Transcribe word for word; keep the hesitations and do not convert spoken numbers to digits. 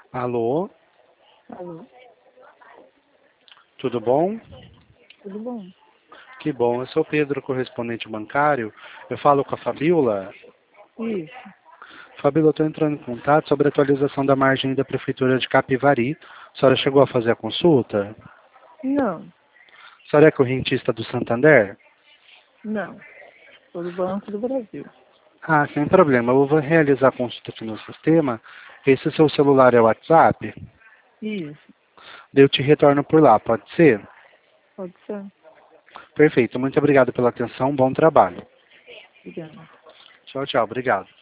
Alô, Alô, tudo bom? tudo bom? Que bom, eu sou o Pedro, correspondente bancário. Eu falo com a Fabíola. Isso, Fabíola, eu estou entrando em contato sobre a atualização da margem da Prefeitura de Capivari. A senhora chegou a fazer a consulta? não, A senhora é correntista do Santander? não, sou do Banco do Brasil. Ah, sem problema. Eu vou realizar a consulta aqui no sistema. Esse seu celular é o WhatsApp? Isso, Daí eu te retorno por lá, pode ser? pode ser? Perfeito, muito obrigado pela atenção, bom trabalho. Obrigada. Tchau, tchau, obrigado.